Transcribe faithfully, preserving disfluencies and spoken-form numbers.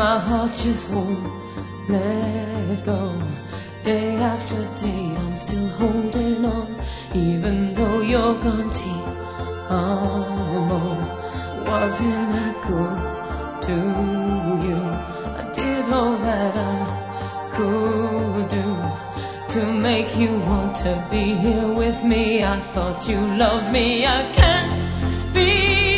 my heart just won't let go. Day after day I'm still holding on, even though you're gone. T-M-O, wasn't I good to you? I did all that I could do to make you want to be here with me. I thought you loved me. I can't be